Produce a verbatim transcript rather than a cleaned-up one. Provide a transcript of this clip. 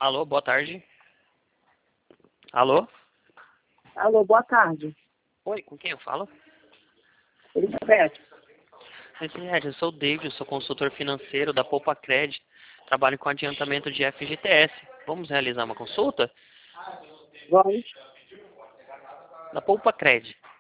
Alô, boa tarde. Alô? Alô, boa tarde. Oi, com quem eu falo? Elizabeth. Elizabeth, eu sou o David, eu sou consultor financeiro da Poupa Cred. Trabalho com adiantamento de F G T S. Vamos realizar uma consulta? Vamos. Da Poupa Cred.